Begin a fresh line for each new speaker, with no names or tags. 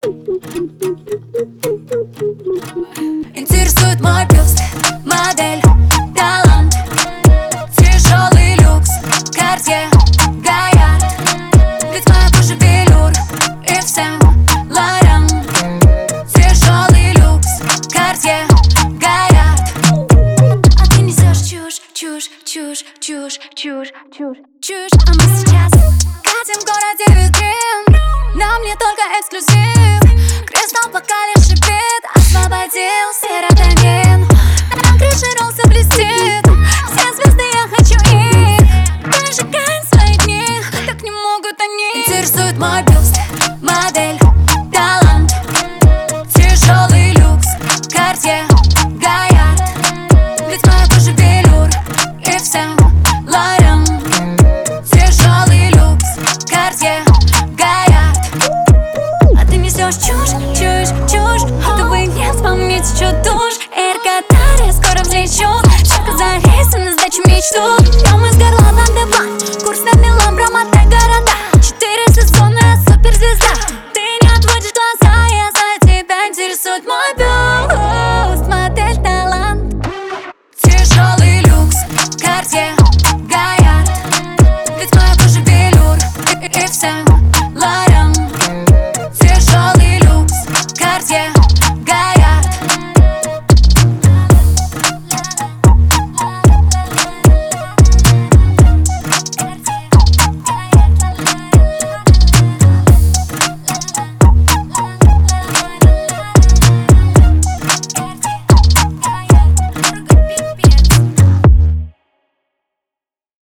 Интересует мой бюст, модель, талант, тяжелый люкс, Cartier, Goyard. Ведь моя кожа велюр и в Сен-Лоран. Тяжелый люкс, Cartier, Goyard. А ты несешь чушь, чушь, чушь, чушь, чушь, чушь, чушь. А мы сейчас катим в городе витрин, на мне только эксклюзив. Кристалл бокале шипит, освободил серотонин. На крыше Роллса блестит, все звезды, я хочу их. Прожигает свои дни, так не могут они. Интересует мой бюст, модель, талант, тяжелый люкс, Cartier, Goyard. Ведь моя кожа велюр и в Сен-Лоран. Тяжелый люкс, Cartier, Goyard. А ты несешь чушь, чушь, чушь, чтобы не вспомнить, что душ. Эйр Катар, я скоро взлечу. Шапка за рейс, на сдачу мечту. Днем из горла на диван,